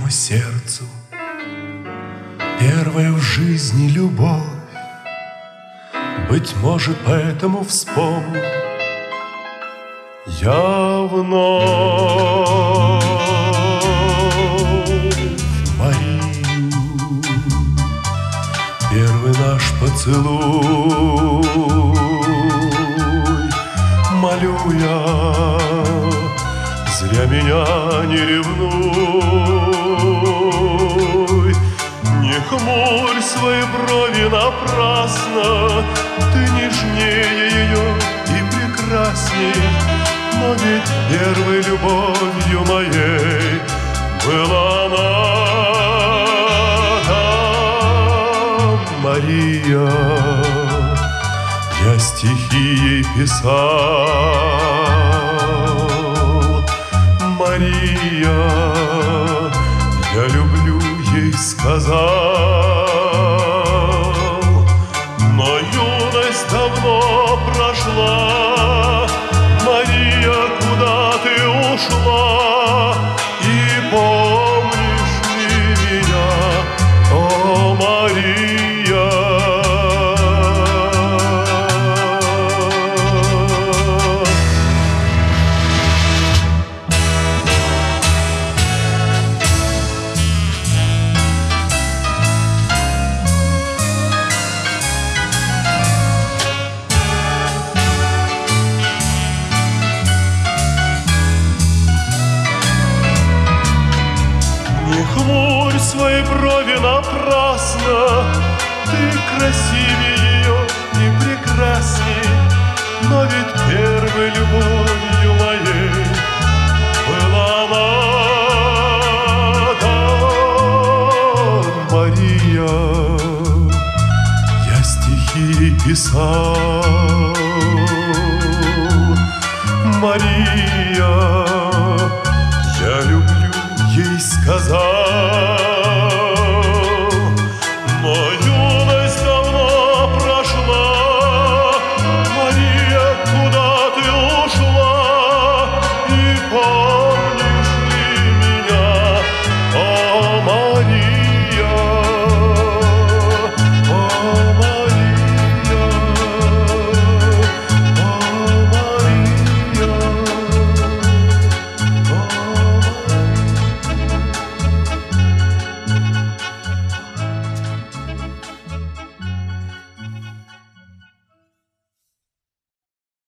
моему сердцу первая в жизни любовь. Быть может, поэтому вспомню я вновь Марию. Первый наш поцелуй, молю я, зря меня не ревнуй. Не хмурь свои брови напрасно, ты нежнее ее и прекрасней. Но ведь первой любовью моей была она, да, Мария. Я стихи ей писал, Мария, я люблю ей сказал. Но юность давно прошла, Мария, куда ты ушла? И помнишь ли меня, о, Мария? Не хмурь свои брови напрасно, ты красивее ее и прекрасней. Но ведь первой любовью моей была она, да, Мария. Я стихи ей писал, Мария, я люблю ей сказал.